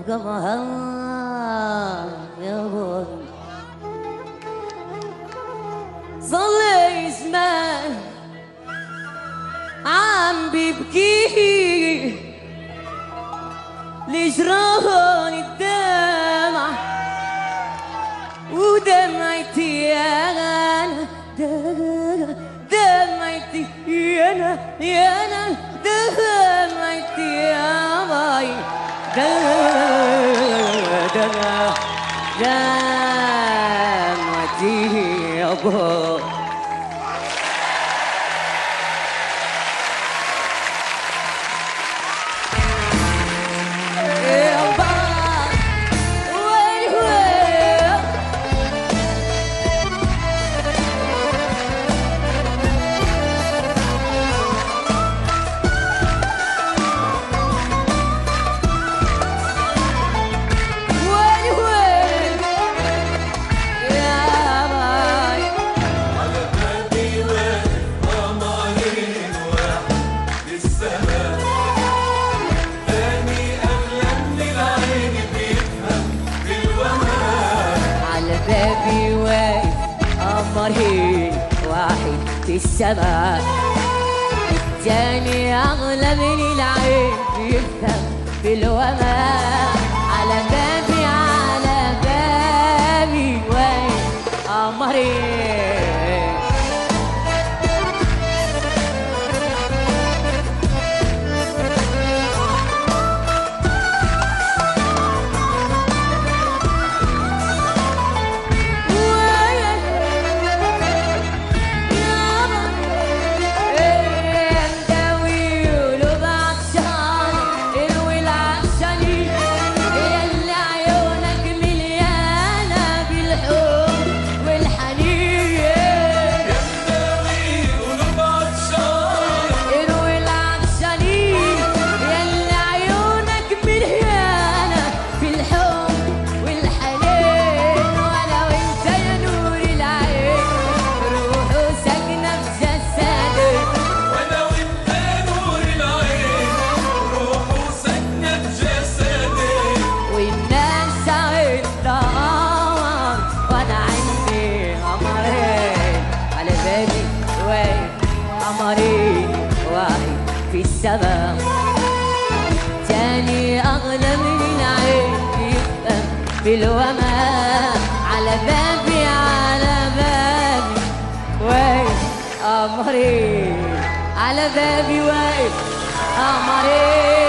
قمر يا بوي ظل زمان عم بيبكي لجران الدمع ودمعتي انا دمعتي انا دمعتي يا باي دمعتي يا باي واحد في السماء التاني أغلى من العين يفهم في الوماء على بابي واقف قمري قمري واحد في السماء تاني أغلى من العين يفهم في الوماء على بابي واقف قمري على بابي واقف قمري